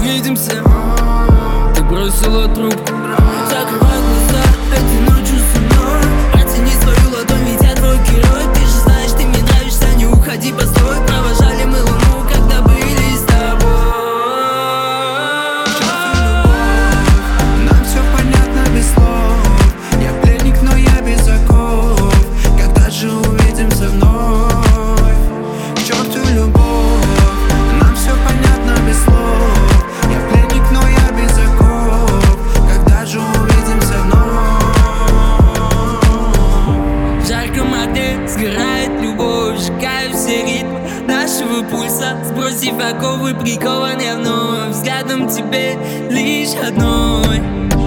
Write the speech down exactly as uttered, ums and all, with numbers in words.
увидимся. Ты бросила трубку. Закрывай глаза этой ночью со мной. Протяни свою ладонь, ведь я твой герой. Ты же знаешь, ты мне нравишься, не уходи, постой. Провожали мы луну, когда были с тобой. Нам все понятно без слов. Я пленник, но я без оков. Когда же увидимся вновь? К черту любовь. Нам все понятно без слов. Я пленник, но я без оков. Когда же увидимся вновь? В жарком огне сгорает любовь, сжигаю все ритмы нашего пульса. Сбросив оковы, прикован я вновь взглядом тебе лишь одной.